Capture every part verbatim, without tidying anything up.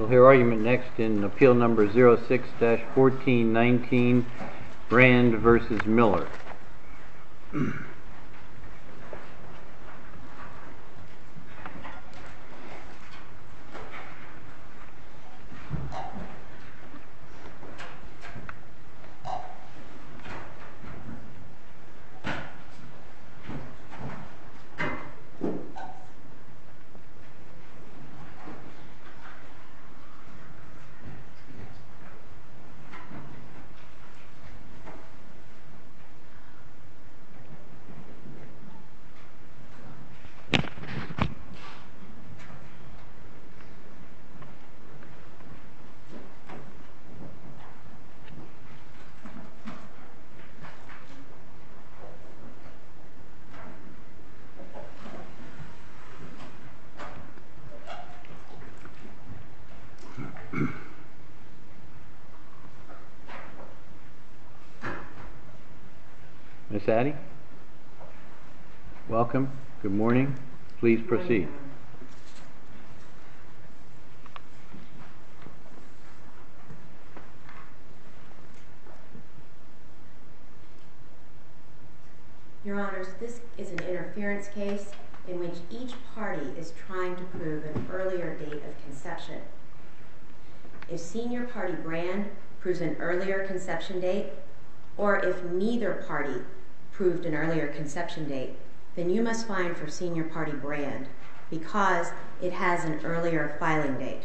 We'll hear argument next in Appeal Number zero six dash fourteen nineteen, Brand versus Miller. Miss Addy, welcome. Good morning. Please proceed. Your Honors, this is an interference case in which each party is trying to prove an earlier date of conception. If senior party Brand proves an earlier conception date, or if neither party proved an earlier conception date, then you must find for senior party Brand because it has an earlier filing date.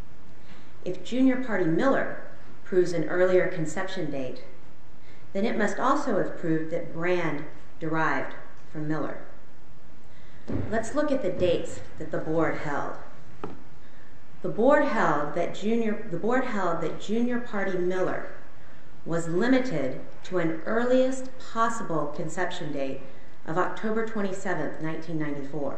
If junior party Miller proves an earlier conception date, then it must also have proved that Brand derived from Miller. Let's look at the dates that the board held. The board held that junior, the board held that junior party Miller was limited to an earliest possible conception date of October twenty-seventh, nineteen ninety-four.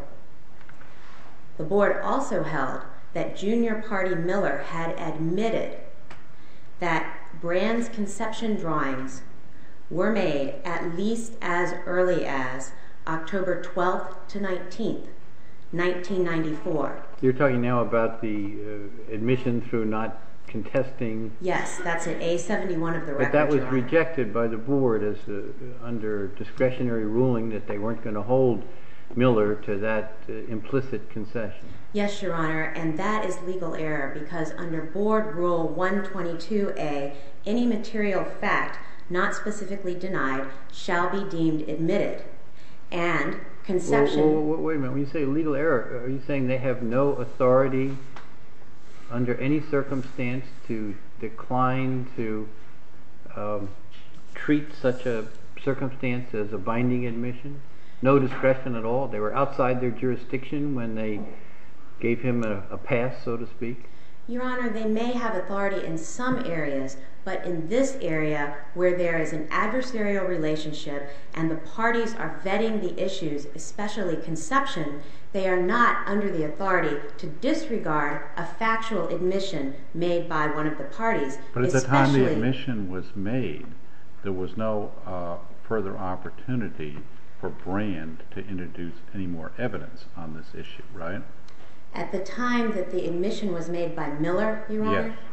The board also held that junior party Miller had admitted that Brand's conception drawings were made at least as early as October twelfth to nineteenth, nineteen ninety-four. You're talking now about the uh, admission through not contesting. Yes, that's at A seventy-one of the record. But that was rejected by the board as a, under discretionary ruling that they weren't going to hold Miller to that uh, implicit concession. Yes, Your Honor, and that is legal error because under Board Rule one twenty-two A, any material fact not specifically denied shall be deemed admitted. And conception... Well, well, wait a minute, when you say legal error, are you saying they have no authority under any circumstance to decline to um, treat such a circumstance as a binding admission? No discretion at all? They were outside their jurisdiction when they gave him a, a pass, so to speak? Your Honor, they may have authority in some areas, but in this area where there is an adversarial relationship and the parties are vetting the issues, especially conception, they are not under the authority to disregard a factual admission made by one of the parties. But at the time the admission was made, there was no uh, further opportunity for Brand to introduce any more evidence on this issue, right? At the time that the admission was made by Miller, Your Honor? Yes.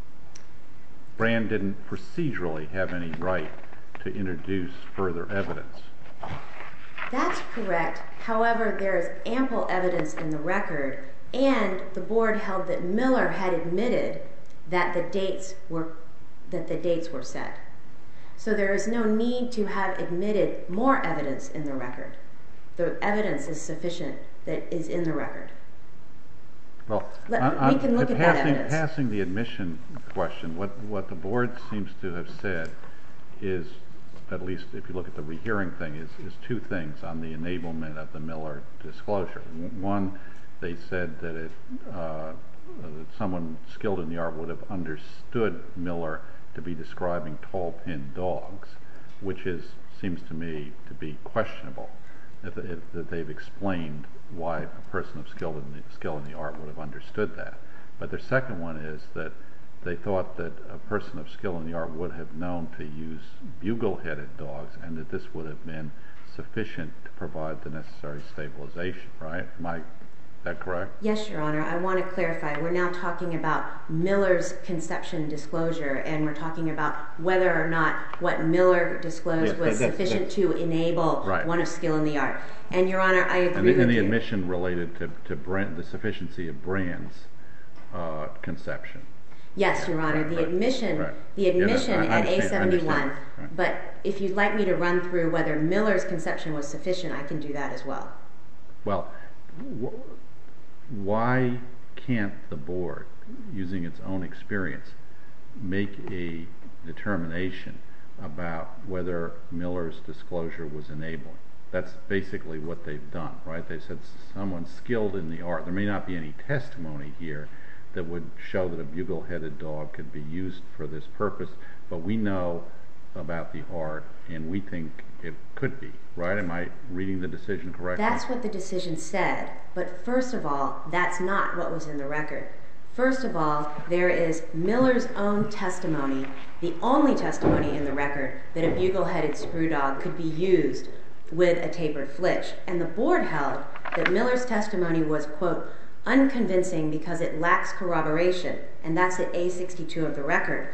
Brand didn't procedurally have any right to introduce further evidence. That's correct. However, there is ample evidence in the record, and the board held that Miller had admitted that the dates were that the dates were set. So there is no need to have admitted more evidence in the record. The evidence is sufficient that is in the record. Well, Let, on, we can look on, at passing, that evidence. Passing the admission question, what, what the board seems to have said is, at least if you look at the rehearing thing, is, is two things on the enablement of the Miller disclosure. One, they said that, it, uh, that someone skilled in the art would have understood Miller to be describing tall-pinned dogs, which is, seems to me to be questionable. If, if, if they've explained why a person of skill in, the, skill in the art would have understood that. But their second one is that they thought that a person of skill in the art would have known to use bugle-headed dogs and that this would have been sufficient to provide the necessary stabilization, right? Am I Is that correct? Yes, Your Honor. I want to clarify. We're now talking about Miller's conception disclosure, and we're talking about whether or not what Miller disclosed Yes, was that- that- sufficient that- to enable Right. one of skill in the art. And, Your Honor, I agree And the, with and the you. admission related to, to Brand, the sufficiency of Brand's uh, conception. Yes, Your Honor, Right, the right, admission, right. the Yeah, no, admission I at A understand, I seventy-one, understand, right. but if you'd like me to run through whether Miller's conception was sufficient, I can do that as well. Well, wh- why can't the board, using its own experience, make a determination about whether Miller's disclosure was enabling? That's basically what they've done, right? They said someone skilled in the art. There may not be any testimony here that would show that a bugle-headed dog could be used for this purpose, but we know about the art and we think it could be, right? Am I reading the decision correctly? That's what the decision said, but first of all, that's not what was in the record. First of all, there is Miller's own testimony, the only testimony in the record that a bugle-headed screw dog could be used with a tapered flitch, and the board held that Miller's testimony was, quote, unconvincing because it lacks corroboration, and that's at A sixty-two of the record.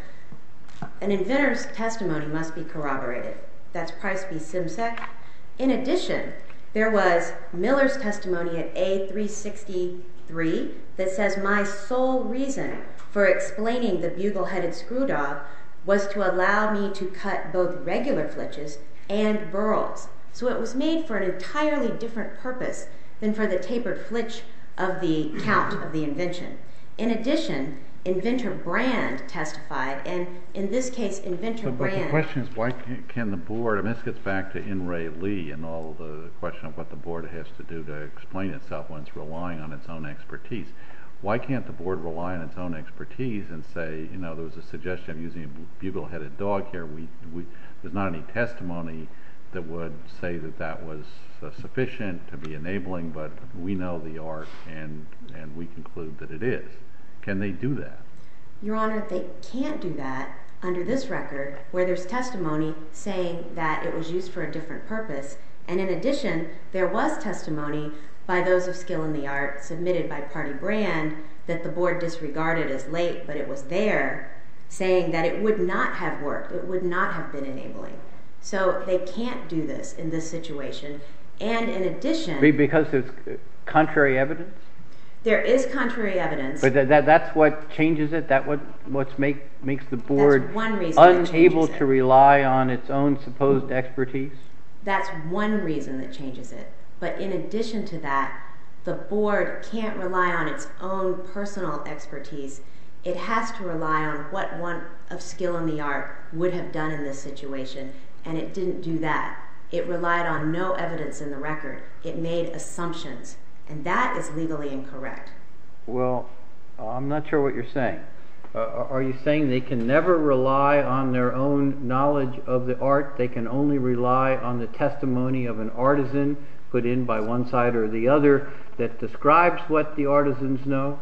An inventor's testimony must be corroborated. That's Price v. Simsek. In addition, there was Miller's testimony at A three sixty-three that says, my sole reason for explaining the bugle-headed screw dog was to allow me to cut both regular flitches and burls. So it was made for an entirely different purpose than for the tapered flitch of the count of the invention. In addition, inventor Brand testified, and in this case, inventor But, but Brand... the question is, why can, can the board, I mean, this gets back to In re Lee and all the question of what the board has to do to explain itself when it's relying on its own expertise. Why can't the board rely on its own expertise and say, you know, there was a suggestion of using a bugle-headed dog here. We, we, there's not any testimony that would say that that was uh, sufficient to be enabling, but we know the art and, and we conclude that it is. Can they do that? Your Honor, they can't do that under this record where there's testimony saying that it was used for a different purpose. And in addition, there was testimony by those of skill in the art submitted by Party Brand that the board disregarded as late, but it was there, saying that it would not have worked. It would not have been enabling. So they can't do this in this situation. And in addition... Because there's contrary evidence? There is contrary evidence. But that, that that's what changes it? That what what's make makes the board That's one reason it unable changes to it. rely on its own supposed expertise? That's one reason that changes it. But in addition to that, the board can't rely on its own personal expertise. It has to rely on what one of skill in the art would have done in this situation, and it didn't do that. It relied on no evidence in the record. It made assumptions, and that is legally incorrect. Well, I'm not sure what you're saying. Uh, are you saying they can never rely on their own knowledge of the art? They can only rely on the testimony of an artisan put in by one side or the other that describes what the artisans know?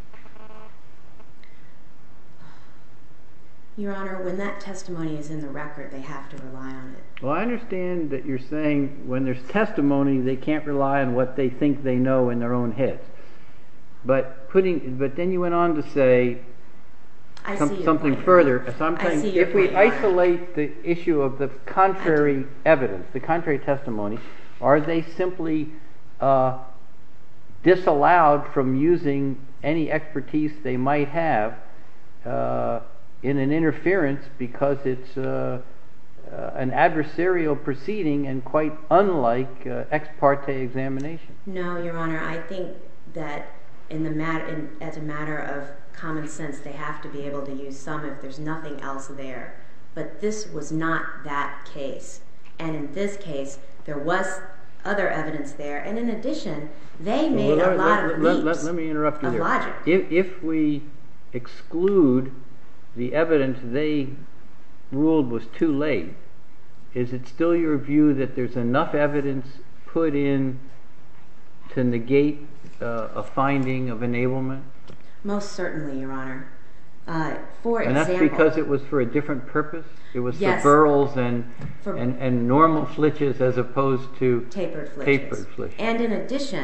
Your Honor, when that testimony is in the record, they have to rely on it. Well, I understand that you're saying when there's testimony, they can't rely on what they think they know in their own heads. But putting, but then you went on to say I some, see your something point, further. Your Honor. So I'm I saying see your if we point, Your Honor. isolate the issue of the contrary evidence, the contrary testimony, are they simply uh, disallowed from using any expertise they might have uh, in an interference because it's uh, uh, an adversarial proceeding and quite unlike uh, ex parte examination? No, Your Honor. I think that in the mat- in, as a matter of common sense, they have to be able to use some if there's nothing else there. But this was not that case. And in this case, there was other evidence there. And in addition, they made Well, a let, lot let, of let, leaps let, let me interrupt you of there. logic. If, if we exclude the evidence they ruled was too late, is it still your view that there's enough evidence put in to negate uh, a finding of enablement? Most certainly, Your Honor. Uh, for And example... that's because it was for a different purpose? It was Yes. for burls and, For- and, and normal flitches as opposed to tapered flitches. tapered flitches. And in addition,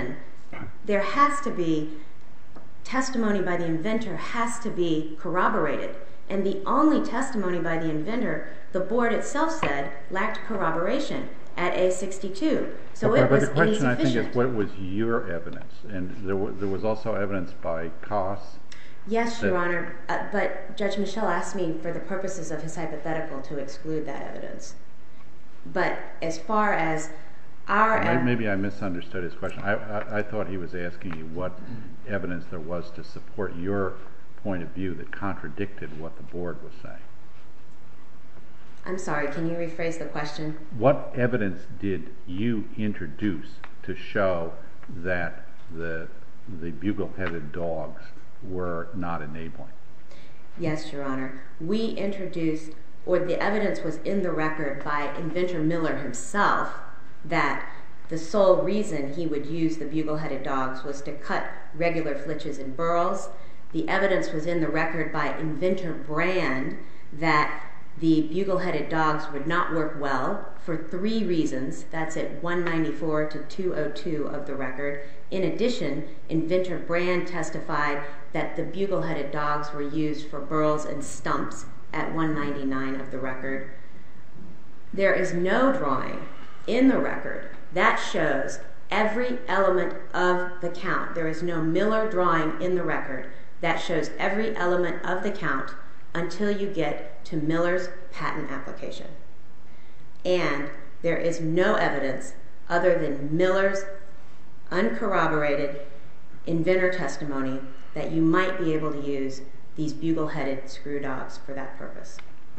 there has to be testimony by the inventor has to be corroborated. And the only testimony by the inventor, the board itself said, lacked corroboration at A sixty-two. So okay, it was but the question I think insufficient. is, what was your evidence? And there, w there was also evidence by Koss. Yes, that Your Honor, uh, but Judge Michel asked me for the purposes of his hypothetical to exclude that evidence. But as far as our... Maybe, maybe I misunderstood his question. I, I, I thought he was asking you what evidence there was to support your point of view that contradicted what the board was saying. I'm sorry, can you rephrase the question? What evidence did you introduce to show that the, the bugle-headed dogs were not enabling? Yes, Your Honor. We introduced, or the evidence was in the record by inventor Miller himself, that the sole reason he would use the bugle-headed dogs was to cut regular flitches and burls. The evidence was in the record by inventor Brand that the bugle-headed dogs would not work well for three reasons. That's at one ninety-four to two oh two of the record. In addition, inventor Brand testified that the bugle-headed dogs were used for burls and stumps at one ninety-nine of the record. There is no drawing in the record that shows every element of the count. There is no Miller drawing in the record that shows every element of the count until you get to Miller's patent application. And there is no evidence other than Miller's uncorroborated inventor testimony that you might be able to use these bugle-headed screw dogs for that purpose.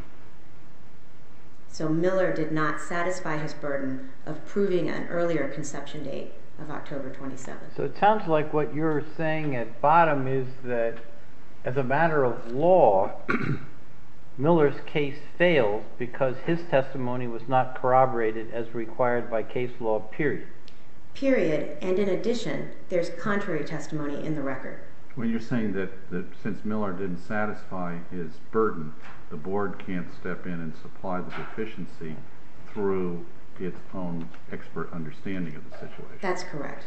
So Miller did not satisfy his burden of proving an earlier conception date of October twenty-seventh. So it sounds like what you're saying at bottom is that as a matter of law, Miller's case fails because his testimony was not corroborated as required by case law, period. Period. And in addition, there's contrary testimony in the record. Well, you're saying that, that since Miller didn't satisfy his burden, the board can't step in and supply the deficiency through its own expert understanding of the situation. That's correct.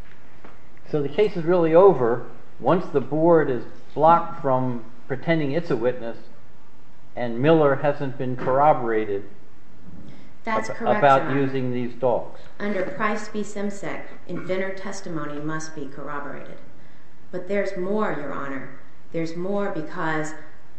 So the case is really over once the board is blocked from pretending it's a witness and Miller hasn't been corroborated That's ab- correct, about Your Honor. using these dogs. Under Price v. Simsek, inventor testimony must be corroborated. But there's more, Your Honor. There's more because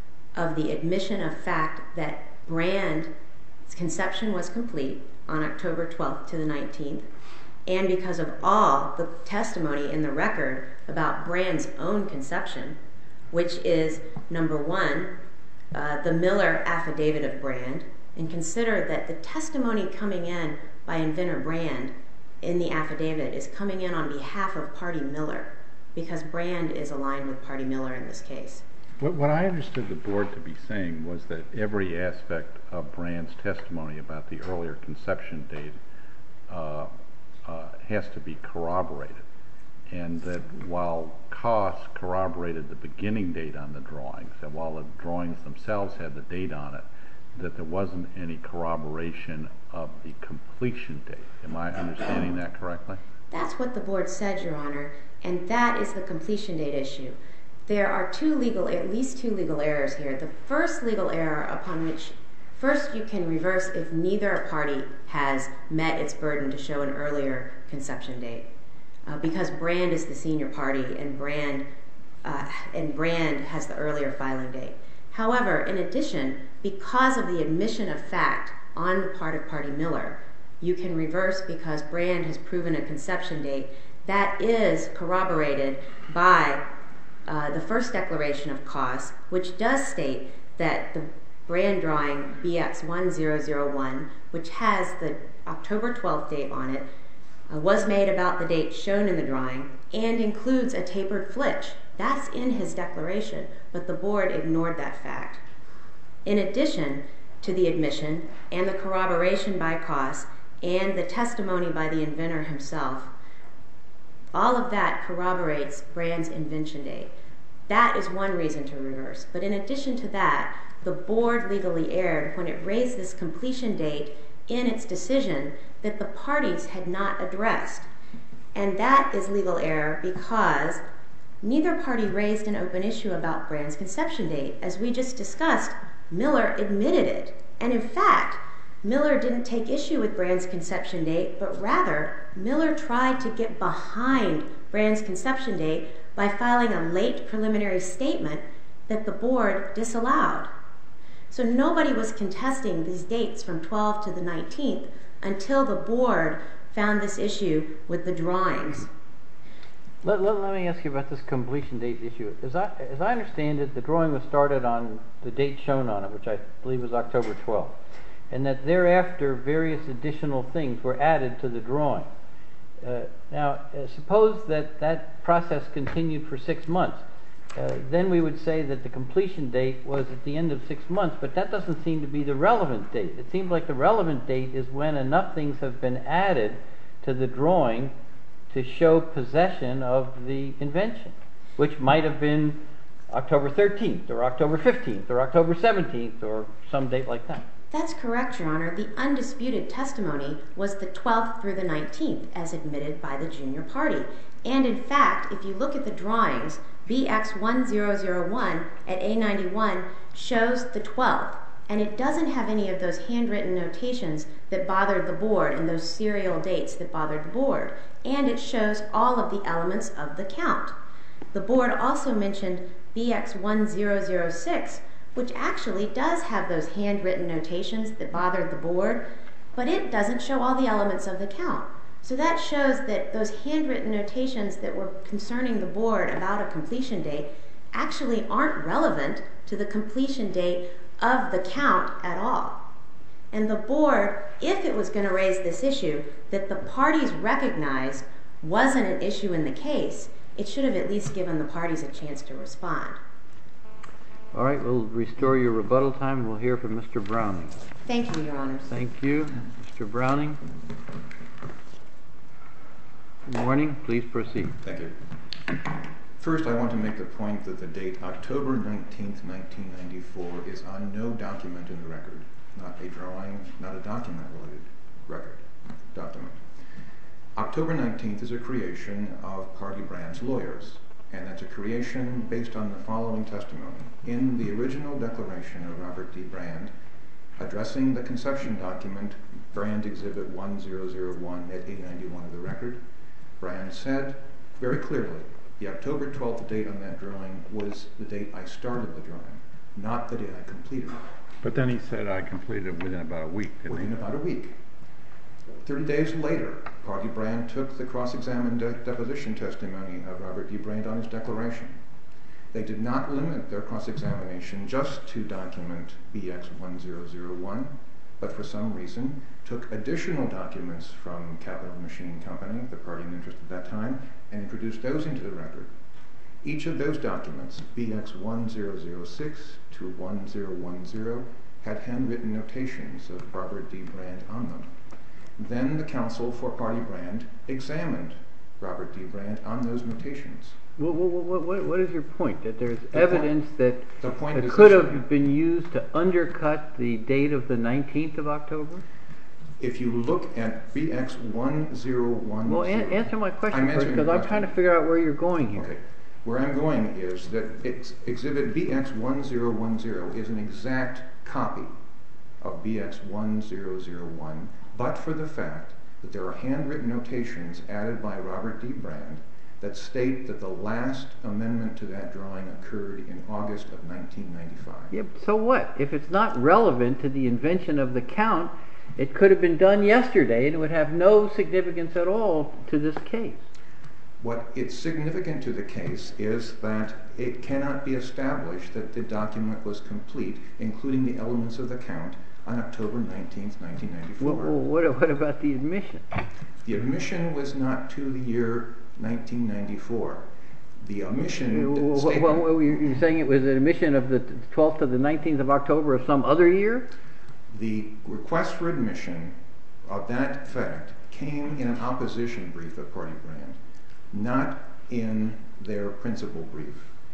of the admission of fact that Brand's conception was complete on October twelfth to the nineteenth, and because of all the testimony in the record about Brand's own conception, which is, number one, uh, the Miller affidavit of Brand, and consider that the testimony coming in by inventor Brand in the affidavit is coming in on behalf of Party Miller, because Brand is aligned with Party Miller in this case. What, what I understood the board to be saying was that every aspect of Brand's testimony about the earlier conception date uh, uh, has to be corroborated, and that while Koss corroborated the beginning date on the drawings, and while the drawings themselves had the date on it, that there wasn't any corroboration of the completion date. Am I understanding that correctly? That's what the board said, Your Honor, and that is the completion date issue. There are two legal, at least two legal errors here. The first legal error upon which, first you can reverse if neither party has met its burden to show an earlier conception date, uh, because Brand is the senior party and Brand, uh, and Brand has the earlier filing date. However, in addition, because of the admission of fact on the part of Party Miller, you can reverse because Brand has proven a conception date that is corroborated by uh, the first declaration of Koss, which does state that the Brand drawing B X one zero zero one, which has the October twelfth date on it, uh, was made about the date shown in the drawing and includes a tapered flitch. That's in his declaration, but the board ignored that fact. In addition to the admission and the corroboration by Koss and the testimony by the inventor himself, all of that corroborates Brand's invention date. That is one reason to reverse. But in addition to that, the board legally erred when it raised this completion date in its decision that the parties had not addressed. And that is legal error because neither party raised an open issue about Brand's conception date. As we just discussed, Miller admitted it. And in fact, Miller didn't take issue with Brand's conception date, but rather, Miller tried to get behind Brand's conception date by filing a late preliminary statement that the board disallowed. So nobody was contesting these dates from twelve to the nineteenth until the board found this issue with the drawings. Let, let, let me ask you about this completion date issue. As I, as I understand it, the drawing was started on the date shown on it, which I believe was October twelfth, and that thereafter various additional things were added to the drawing. Uh, now, uh, suppose that that process continued for six months. Uh, then we would say that the completion date was at the end of six months, but that doesn't seem to be the relevant date. It seems like the relevant date is when enough things have been added to the drawing to show possession of the invention, which might have been October thirteenth or October fifteenth or October seventeenth or some date like that. That's correct, Your Honor. The undisputed testimony was the twelfth through the nineteenth, as admitted by the junior party. And in fact, if you look at the drawings, B X one zero zero one at A ninety-one shows the twelfth, and it doesn't have any of those handwritten notations that bothered the board and those serial dates that bothered the board. And it shows all of the elements of the count. The board also mentioned B X one zero zero six, which actually does have those handwritten notations that bothered the board, but it doesn't show all the elements of the count. So that shows that those handwritten notations that were concerning the board about a completion date actually aren't relevant to the completion date of the count at all. And the board, if it was going to raise this issue that the parties recognized wasn't an issue in the case, it should have at least given the parties a chance to respond. All right, we'll restore your rebuttal time. We'll hear from Mister Browning. Thank you, Your Honors. Thank you. Mister Browning. Good morning. Please proceed. Thank you. First, I want to make the point that the date October nineteenth, nineteen ninety-four is on no document in the record. Not a drawing, not a document-related record document. October nineteenth is a creation of Party Brand's lawyers, and that's a creation based on the following testimony. In the original declaration of Robert D. Brand, addressing the conception document, Brand Exhibit one zero zero one at A ninety-one of the record, Brand said very clearly, the October twelfth date on that drawing was the date I started the drawing, not the date I completed it. But then he said I completed it within about a week, didn't Within he? about a week. Thirty days later, Party Brand took the cross-examined de deposition testimony of Robert D. Brand on his declaration. They did not limit their cross-examination just to document B X one zero zero one, but for some reason took additional documents from Capital Machine Company, the party in interest at that time, and introduced those into the record. Each of those documents, B X one zero zero six to one zero one zero, had handwritten notations of Robert D. Brand on them. Then the counsel for Party Brand examined Robert D. Brand on those notations. What, what, what, what is your point? That there's The evidence point, that, the point that could essentially- have been used to undercut the date of the nineteenth of October? If you look at B X one zero one zero... Well, an answer my question I'm first, answering because your I'm question. trying to figure out where you're going here. Okay. Where I'm going is that it's, Exhibit B X one zero one zero is an exact copy of B X one zero zero one, but for the fact that there are handwritten notations added by Robert D. Brand that state that the last amendment to that drawing occurred in August of nineteen ninety-five. Yeah, so what? If it's not relevant to the invention of the count, it could have been done yesterday and it would have no significance at all to this case. What is significant to the case is that it cannot be established that the document was complete, including the elements of the count, on October nineteenth, nineteen ninety-four. Well, what, what about the admission? The admission was not to the year nineteen ninety-four. The omission Well, statement, well, well, you're saying it was an admission of the twelfth to the nineteenth of October of some other year? the request for admission of that fact came in an opposition brief of Party Brand, not in their principal brief.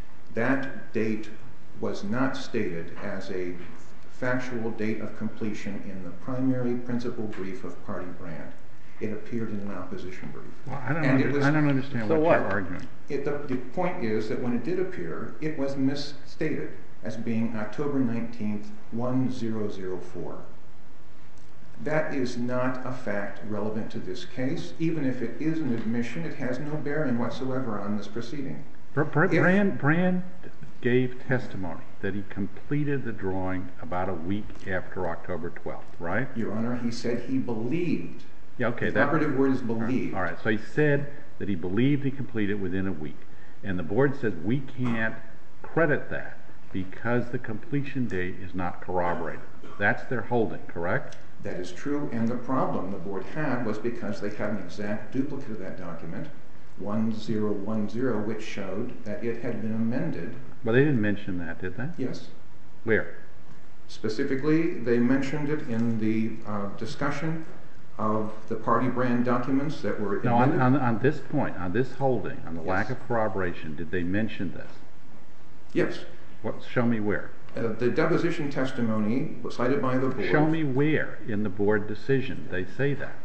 That date was not stated as a factual date of completion in the primary principal brief of Party Brand. It appeared in an opposition brief. Well, I don't, And under, it was, I don't understand So what, what? you're arguing. It, the, the point is that when it did appear, it was misstated as being October nineteenth, one thousand four. That is not a fact relevant to this case. Even if it is an admission, it has no bearing whatsoever on this proceeding. Br- Br- If- Brand, Brand gave testimony that he completed the drawing about a week after October twelfth, right? Your Honor, he said he believed. Yeah, okay. The that- operative word is believed. All right, so he said that he believed he completed within a week. And the board says we can't credit that because the completion date is not corroborated. That's their holding, correct? That is true, and the problem the board had was because they had an exact duplicate of that document, one thousand ten, which showed that it had been amended. Well, they didn't mention that, did they? Yes. Where? Specifically, they mentioned it in the uh, discussion of the party brand documents that were No, on, amended. on, on this point, on this holding, on the lack Yes. of corroboration, did they mention this? Yes. What? Show me where. Uh, the deposition testimony was cited by the board. Show me where in the board decision they say that.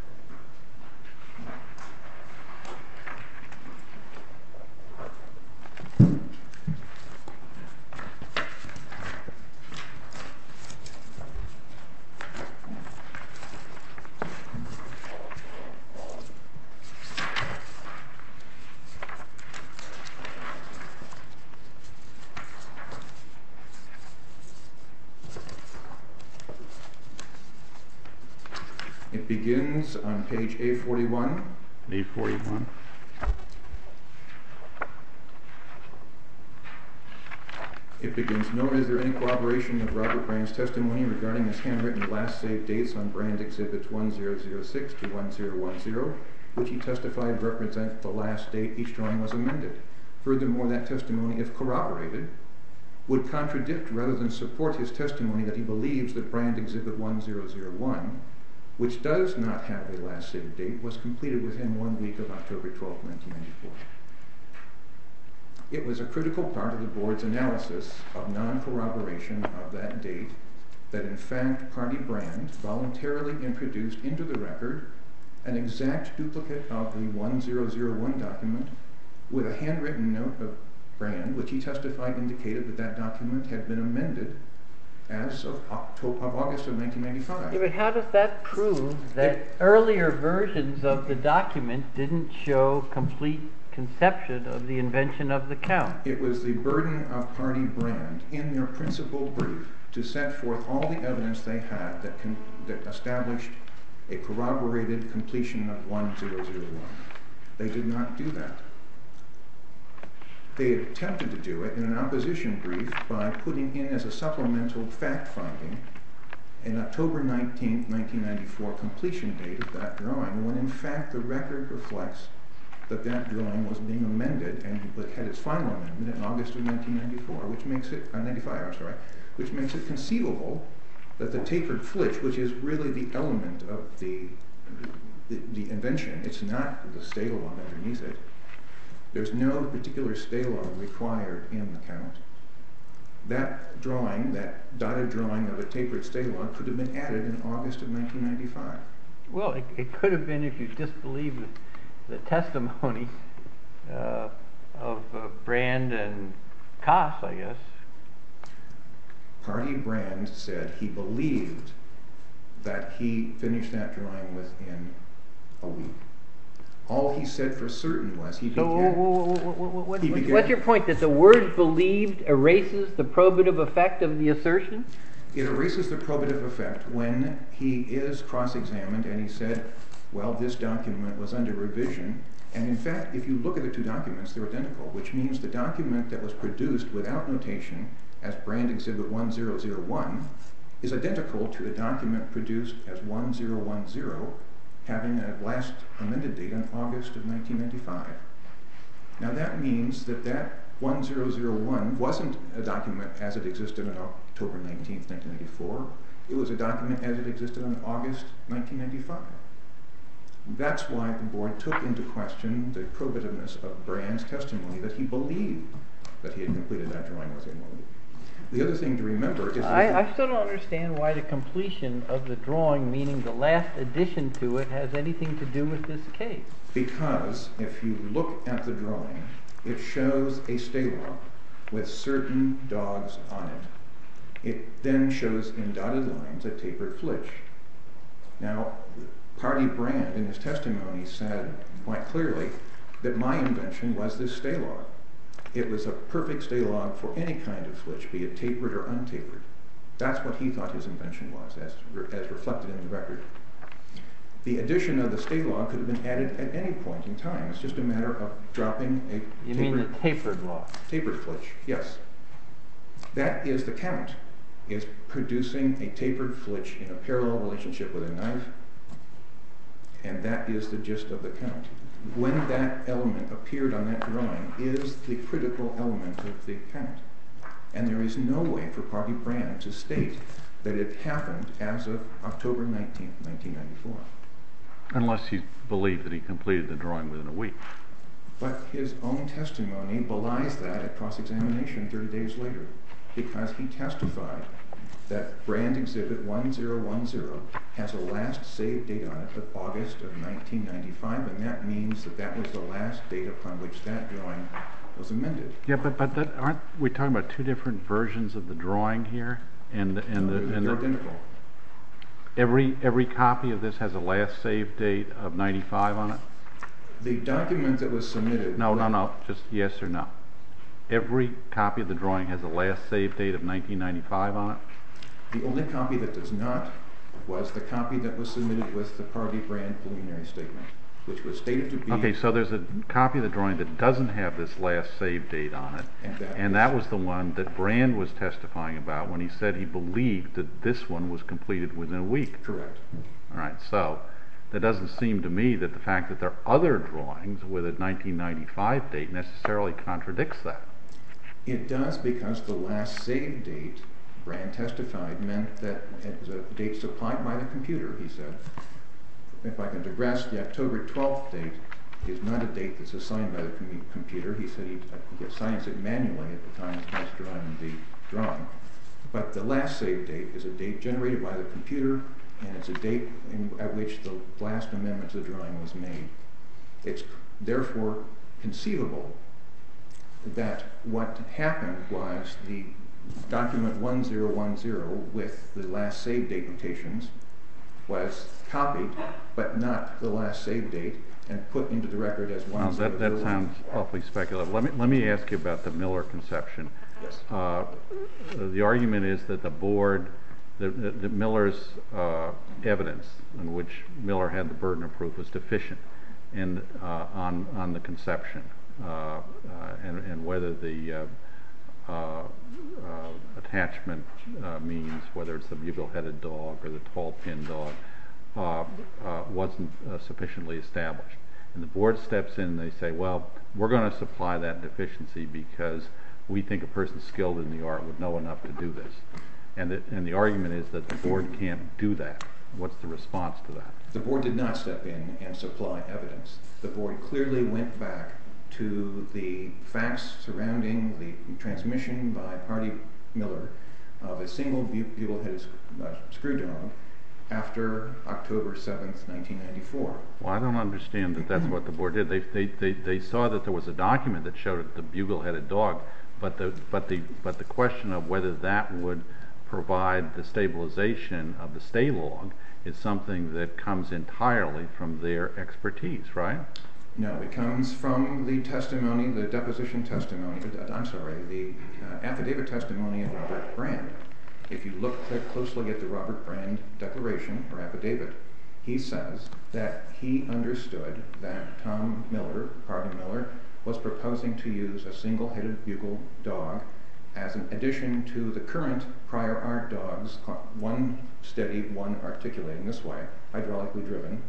It begins on page A forty-one. A forty-one. It begins, nor is there any corroboration of Robert Brand's testimony regarding his handwritten last saved dates on Brand Exhibits one thousand six to one thousand ten, which he testified represent the last date each drawing was amended. Furthermore, that testimony, if corroborated, would contradict rather than support his testimony that he believes that Brand Exhibit one thousand one, which does not have a last saved date, was completed within one week of October twelfth, nineteen ninety-four. It was a critical part of the board's analysis of non-corroboration of that date that in fact Party Brand voluntarily introduced into the record an exact duplicate of the one thousand one document with a handwritten note of Brand, which he testified indicated that that document had been amended as of, October, of August of nineteen ninety-five. Yeah, but how does that prove that It- earlier versions of the document didn't show complete conception of the invention of the count? It was the burden of Party Brand in their principal brief to set forth all the evidence they had that, con- that established a corroborated completion of one thousand one. They did not do that. They attempted to do it in an opposition brief by putting in as a supplemental fact-finding an October nineteenth, nineteen ninety-four completion date of that drawing, when in fact the record reflects that that drawing was being amended and had its final amendment in August of nineteen ninety-four, which makes it, uh, ninety-five, I'm sorry, which makes it conceivable that the tapered flitch, which is really the element of the, the, the invention, it's not the stay log underneath it. There's no particular stay log required in the count. That drawing, that dotted drawing of a tapered stay log, could have been added in August of nineteen ninety-five. Well, it, it could have been if you disbelieved the testimony uh, of uh, Brand and Koss, I guess. Party Brand said he believed that he finished that drawing within a week. All he said for certain was he So began. wh- wh- wh- wh- what- He what- began- what's your point, that the word believed erases the probative effect of the assertion? It erases the probative effect when he is cross-examined and he said, well, this document was under revision. And in fact, if you look at the two documents, they're identical, which means the document that was produced without notation as Brand Exhibit one thousand one is identical to the document produced as one thousand ten, having a last amended date in August of nineteen ninety-five. Now that means that that one thousand one wasn't a document as it existed on October nineteenth, nineteen ninety-four. It was a document as it existed on August nineteen ninety-five. That's why the board took into question the probativeness of Brand's testimony that he believed that he had completed that drawing within one week. The other thing to remember is... I, I still don't understand why the completion of the drawing, meaning the last addition to it, has anything to do with this case. Because if you look at the drawing, it shows a stay log with certain dogs on it. It then shows in dotted lines a tapered flitch. Now, Party Brand in his testimony said quite clearly that my invention was this stay log. It was a perfect stay log for any kind of flitch, be it tapered or untapered. That's what he thought his invention was, as, as reflected in the record. The addition of the stay log could have been added at any point in time. It's just a matter of dropping a You tapered, mean the tapered log? tapered flitch, yes. That is the count, is producing a tapered flitch in a parallel relationship with a knife, and that is the gist of the count. When that element appeared on that drawing is the critical element of the count. And there is no way for Party Brand to state that it happened as of October nineteenth, nineteen ninety-four. Unless you believe that he completed the drawing within a week. But his own testimony belies that at cross-examination thirty days later, because he testified that Brand Exhibit one zero one zero has a last saved date on it of August of nineteen ninety-five, and that means that that was the last date upon which that drawing was amended. Yeah, but but that, aren't we talking about two different versions of the drawing here? And and No, the they're and the, identical. every every copy of this has a last saved date of ninety-five on it? The document that was submitted... No, no, no. Just yes or no. Every copy of the drawing has a last saved date of nineteen ninety-five on it? The only copy that does not was the copy that was submitted with the Party Brand preliminary statement, which was stated to be... Okay, so there's a copy of the drawing that doesn't have this last save date on it, And that and that was the one that Brand was testifying about when he said he believed that this one was completed within a week. Correct. All right, so that doesn't seem to me that the fact that there are other drawings with a nineteen ninety-five date necessarily contradicts that. It does, because the last save date, Brand testified, meant that it was a date supplied by the computer, he said. If I can digress, the October twelfth date is not a date that's assigned by the com computer. He said he, he assigns it manually at the time he was drawing the drawing. But the last save date is a date generated by the computer, and it's a date in, at which the last amendment to the drawing was made. It's therefore conceivable that what happened was the document one zero one zero with the last save date notations was copied, but not the last save date, and put into the record as one zero zero one. Now, that, that sounds awfully speculative. Let me, let me ask you about the Miller conception. Yes. Uh, the argument is that the board, that, that, that Miller's uh, evidence, in which Miller had the burden of proof, was deficient in, uh, on, on the conception, uh, uh, and, and whether the uh, uh, uh, attachment uh, means, whether it's the bugle-headed dog or the tall-pin dog, uh, uh, wasn't uh, sufficiently established. And the board steps in and they say, well, we're going to supply that deficiency because we think a person skilled in the art would know enough to do this. And the, and the argument is that the board can't do that. What's the response to that? The board did not step in and supply evidence. The board clearly went back to the facts surrounding the transmission by Party Miller of a single bugle-headed uh, screw dog after October seventh, nineteen ninety-four. Well, I don't understand that that's what the board did. They, they, they, they saw that there was a document that showed the bugle-headed dog, but the, but, the, but the question of whether that would provide the stabilization of the stay log is something that comes entirely from their expertise, right? No, it comes from the testimony, the deposition testimony, I'm sorry, the uh, affidavit testimony of Robert Brand. If you look closely at the Robert Brand declaration or affidavit, he says that he understood that Tom Miller, Party Miller, was proposing to use a single-headed bugle dog as an addition to the current prior art dogs, one steady, one articulating this way, hydraulically driven,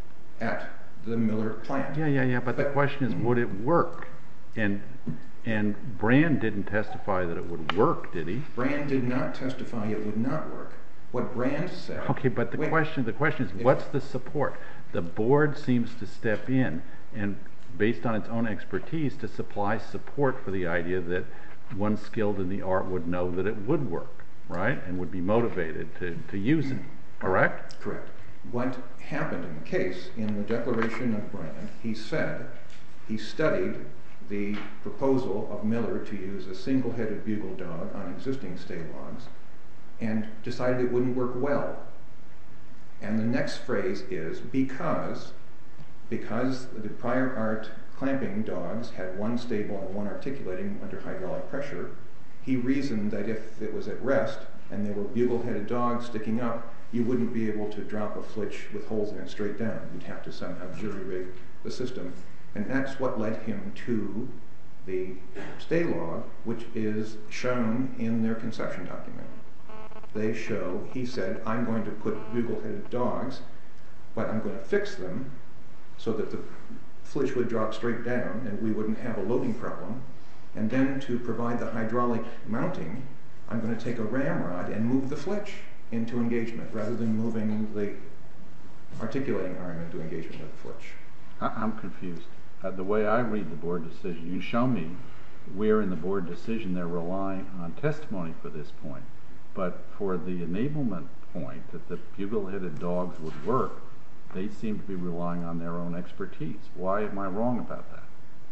at the Miller plant. Yeah, yeah, yeah, but, but the question is, would it work? And and Brand didn't testify that it would work, did he? Brand did not testify it would not work. What Brand said... Okay, but the wait, question the question is, if, what's the support? The board seems to step in and, based on its own expertise, to supply support for the idea that one skilled in the art would know that it would work, right? And would be motivated to, to use it, correct? Correct. What happened in the case, in the declaration of Brand, he said he studied the proposal of Miller to use a single-headed bugle dog on existing stay logs and decided it wouldn't work well. And the next phrase is because, because the prior art clamping dogs had one stable and one articulating under hydraulic pressure, he reasoned that if it was at rest and there were bugle-headed dogs sticking up, you wouldn't be able to drop a flitch with holes in it straight down. You'd have to somehow jury-rig the system. And that's what led him to the stay log, which is shown in their conception document. They show, he said, I'm going to put bugle-headed dogs, but I'm going to fix them so that the flitch would drop straight down and we wouldn't have a loading problem. And then to provide the hydraulic mounting, I'm going to take a ramrod and move the flitch into engagement rather than moving the articulating arm into engagement with the flitch. I'm confused. Uh, the way I read the board decision, you show me where in the board decision they're relying on testimony for this point. But for the enablement point that the bugle-headed dogs would work, they seem to be relying on their own expertise. Why am I wrong about that?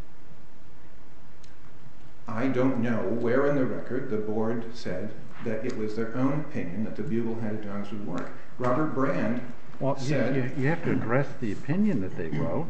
I don't know where in the record the board said that it was their own opinion that the bugle-headed dogs would work. Robert Brand well, said... You, you, you have to address the opinion that they wrote.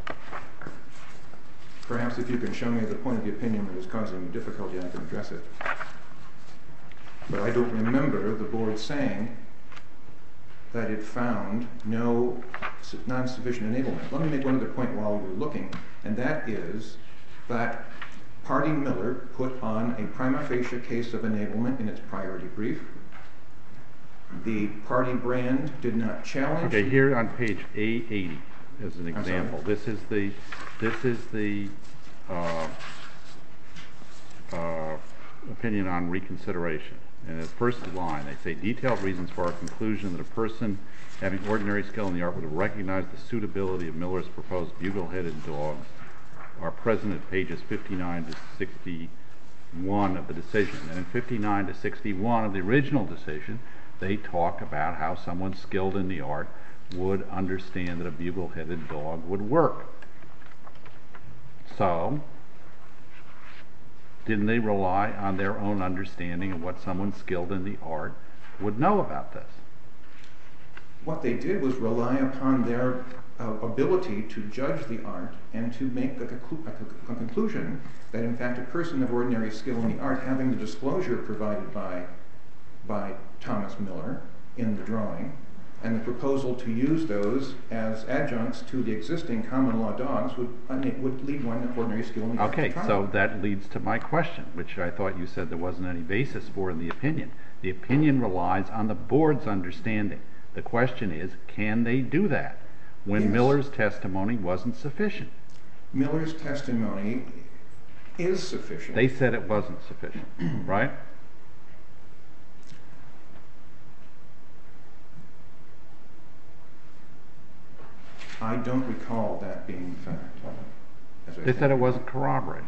Perhaps if you can show me the point of the opinion that is causing difficulty, I can address it. But I don't remember the board saying that it found no non-sufficient enablement. Let me make one other point while we were looking, and that is that Party Miller put on a prima facie case of enablement in its priority brief. The Party Brand did not challenge... Okay, here on page A eighty as an example. This is the, this is the uh, uh, opinion on reconsideration. In the first line, they say, detailed reasons for our conclusion that a person having ordinary skill in the art would have recognized the suitability of Miller's proposed bugle-headed dogs are present at pages fifty-nine to sixty-one of the decision. And in fifty-nine to sixty-one of the original decision, they talk about how someone skilled in the art would understand that a bugle-headed dog would work. So, didn't they rely on their own understanding of what someone skilled in the art would know about this? What they did was rely upon their uh, ability to judge the art and to make a, conclu a, a conclusion that in fact a person of ordinary skill in the art, having the disclosure provided by, by Thomas Miller in the drawing, and the proposal to use those as adjuncts to the existing common law dogs would, uh, would lead one of ordinary skill in the art. Okay, so that leads to my question, which I thought you said there wasn't any basis for in the opinion. The opinion relies on the board's understanding. The question is, can they do that when Yes. Miller's testimony wasn't sufficient? Miller's testimony is sufficient. They said it wasn't sufficient, right? I don't recall that being fact. As I They think. said it wasn't corroborated.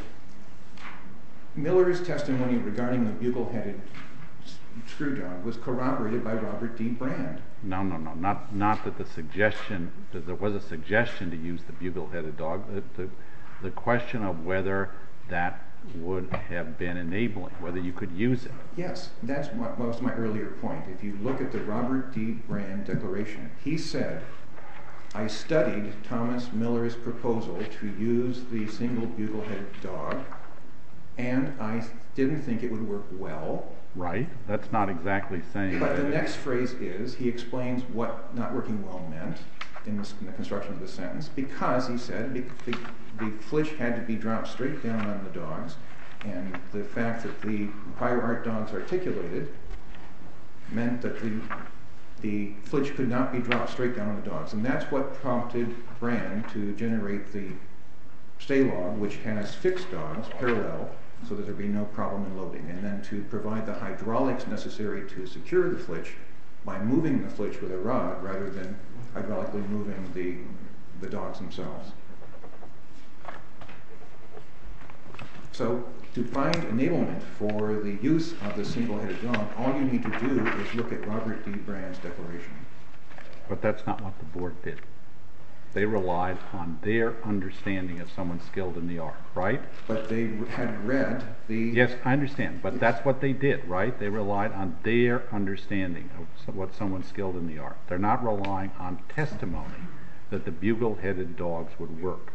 Miller's testimony regarding the bugle-headed screw dog was corroborated by Robert D. Brand. No, no, no, not not that the suggestion, that there was a suggestion to use the bugle-headed dog. The, the, the question of whether that would have been enabling, whether you could use it. Yes, that's what was my earlier point. If you look at the Robert D. Brand declaration, he said, I studied Thomas Miller's proposal to use the single bugle-headed dog, and I didn't think it would work well. Right, that's not exactly saying But that the it- next phrase is, he explains what not working well meant in, this, in the construction of the sentence, because, he said, the, the, the flitch had to be dropped straight down on the dogs, and the fact that the prior art dogs articulated meant that the, the flitch could not be dropped straight down on the dogs. And that's what prompted Brand to generate the stay log, which has fixed dogs parallel, so that there'd be no problem in loading, and then to provide the hydraulics necessary to secure the flitch by moving the flitch with a rod rather than hydraulically moving the, the dogs themselves. So To find enablement for the use of the single-headed dog, all you need to do is look at Robert D. Brand's declaration. But that's not what the board did. They relied on their understanding of someone skilled in the art, right? But they had read the... Yes, I understand, but that's what they did, right? They relied on their understanding of what someone skilled in the art. They're not relying on testimony that the bugle-headed dogs would work.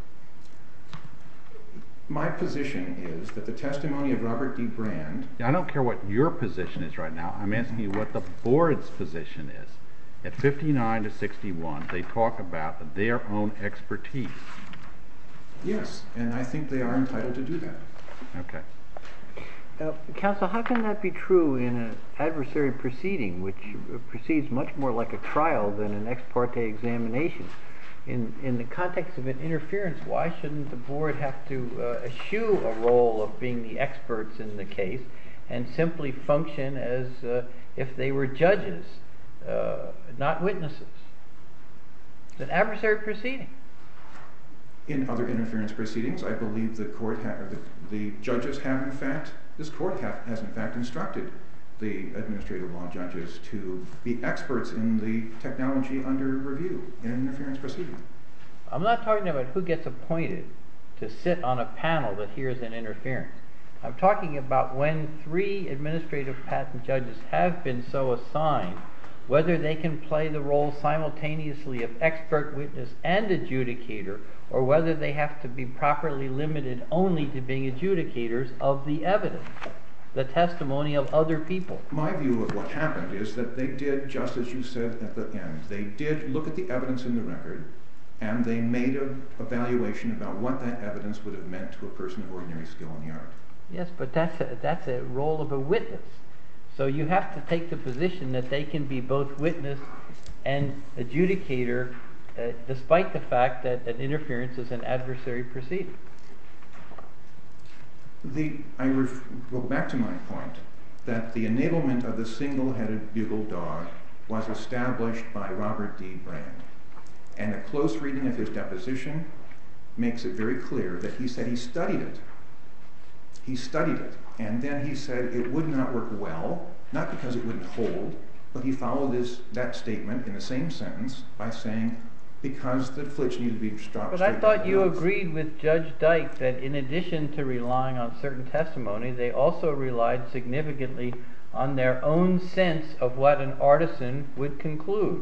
My position is that the testimony of Robert D. Brand... I don't care what your position is right now. I'm asking you what the board's position is. At fifty-nine to sixty-one, they talk about their own expertise. Yes, and I think they are entitled to do that. Okay. Uh, counsel, how can that be true in an adversary proceeding, which proceeds much more like a trial than an ex parte examination? In, in the context of an interference, why shouldn't the board have to uh, eschew a role of being the experts in the case and simply function as uh, if they were judges, uh, not witnesses? It's an adversary proceeding. In other interference proceedings, I believe the court ha- or the, the judges have in fact, this court ha- has in fact instructed the administrative law judges to be experts in the technology under review in an interference proceeding. I'm not talking about who gets appointed to sit on a panel that hears an interference. I'm talking about when three administrative patent judges have been so assigned, whether they can play the role simultaneously of expert witness and adjudicator, or whether they have to be properly limited only to being adjudicators of the evidence, the testimony of other people. My view of what happened is that they did just as you said at the end. They did look at the evidence in the record, and they made an evaluation about what that evidence would have meant to a person of ordinary skill in the art. Yes, but that's a, that's a role of a witness. So you have to take the position that they can be both witness and adjudicator, uh, despite the fact that an interference is an adversary proceeding. The, I ref, go back to my point that the enablement of the single-headed bugle dog was established by Robert D. Brand. And a close reading of his deposition makes it very clear that he said he studied it. He studied it, and then he said it would not work well, not because it wouldn't hold, but he followed his, that statement in the same sentence by saying, because the flitch needed to be stopped. But I thought you agreed with Judge Dyke that in addition to relying on certain testimony, they also relied significantly on their own sense of what an artisan would conclude.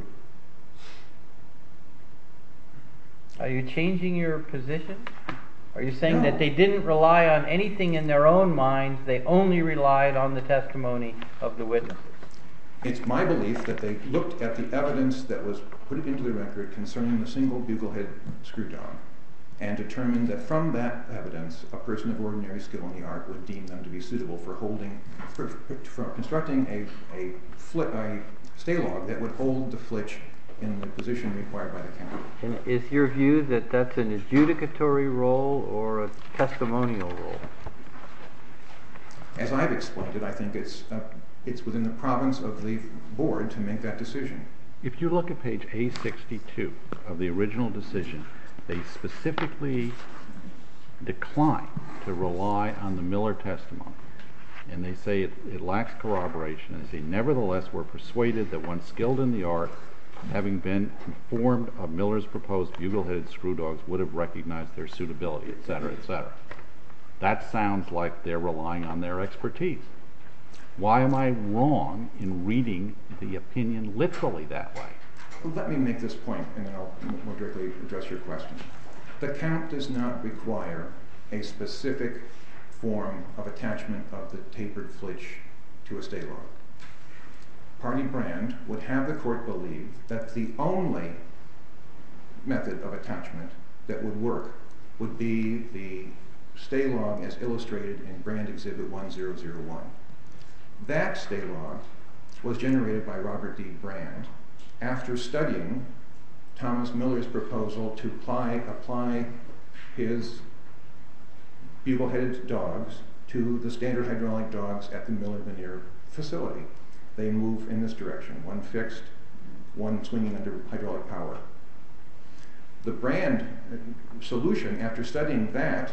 Are you changing your position? Are you saying No. that they didn't rely on anything in their own minds, they only relied on the testimony of the witnesses? It's my belief that they looked at the evidence that was put into the record concerning the single bugle-head screw dog and determined that from that evidence, a person of ordinary skill in the art would deem them to be suitable for holding, for, for constructing a, a, flit, a stay log that would hold the flitch in the position required by the county. And is your view that that's an adjudicatory role or a testimonial role? As I've explained it, I think it's uh, it's within the province of the board to make that decision. If you look at page A sixty-two of the original decision, they specifically decline to rely on the Miller testimony. And they say it, it lacks corroboration. And they say, nevertheless, we're persuaded that one skilled in the art, having been informed of Miller's proposed bugle-headed screw dogs, would have recognized their suitability, et cetera, et cetera. That sounds like they're relying on their expertise. Why am I wrong in reading the opinion literally that way? Well, let me make this point, and then I'll more directly address your question. The count does not require a specific form of attachment of the tapered flitch to a stay log. Party Brand would have the court believe that the only method of attachment that would work would be the stay log as illustrated in Brand Exhibit one zero zero one. That stay log was generated by Robert D. Brand after studying Thomas Miller's proposal to apply, apply his bugle-headed dogs to the standard hydraulic dogs at the Miller Veneer facility. They move in this direction, one fixed, one swinging under hydraulic power. The Brand solution, after studying that,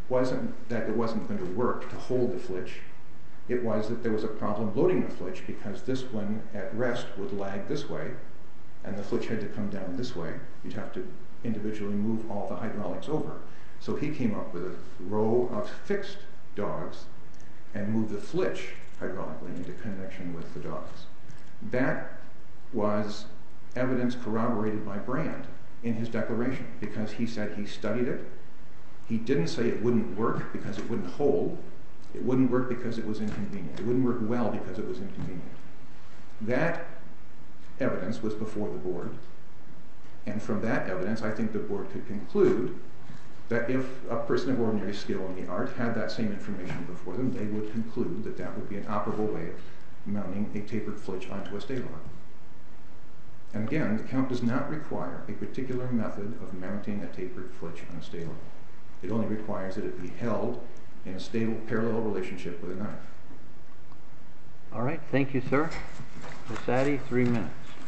wasn't that it wasn't going to work to hold the flitch. It was that there was a problem loading the flitch because this one at rest would lag this way, and the flitch had to come down this way. You'd have to individually move all the hydraulics over. So he came up with a row of fixed dogs and moved the flitch hydraulically into connection with the dogs. That was evidence corroborated by Brand in his declaration, because he said he studied it. He didn't say it wouldn't work because it wouldn't hold. It wouldn't work because it was inconvenient. It wouldn't work well because it was inconvenient. That evidence was before the board, and from that evidence I think the board could conclude that if a person of ordinary skill in the art had that same information before them, they would conclude that that would be an operable way of mounting a tapered flitch onto a stay log. And again, the count does not require a particular method of mounting a tapered flitch on a stay log. It only requires that it be held in a stable parallel relationship with a knife. All right, thank you, sir. Miz Addy, three minutes.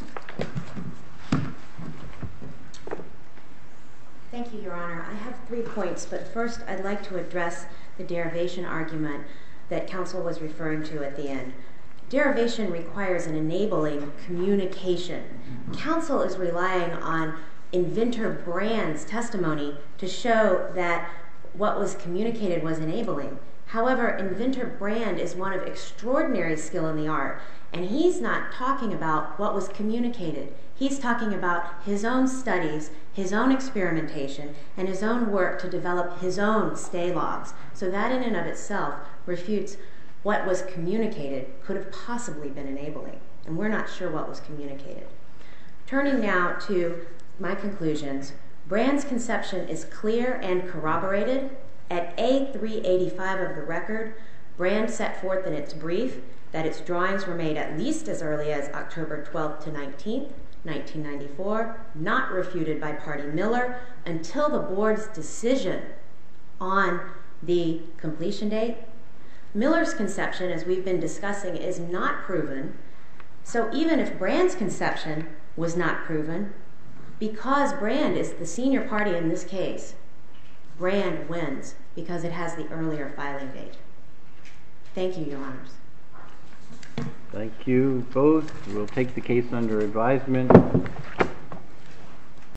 Thank you, Your Honor. I have three points, but first I'd like to address the derivation argument that counsel was referring to at the end. Derivation requires an enabling communication. Counsel is relying on inventor Brand's testimony to show that what was communicated was enabling. However, inventor Brand is one of extraordinary skill in the art, and he's not talking about what was communicated. He's talking about his own studies, his own experimentation, and his own work to develop his own stay logs. So that in and of itself refutes what was communicated could have possibly been enabling, and we're not sure what was communicated. Turning now to my conclusions, Brand's conception is clear and corroborated. At A three eighty-five of the record, Brand set forth in its brief that its drawings were made at least as early as October twelfth to nineteenth, nineteen ninety-four, not refuted by Party Miller until the board's decision on the completion date. Miller's conception, as we've been discussing, is not proven. So even if Brand's conception was not proven, because Brand is the senior party in this case, Brand wins because it has the earlier filing date. Thank you, Your Honors. Thank you both. We'll take the case under advisement.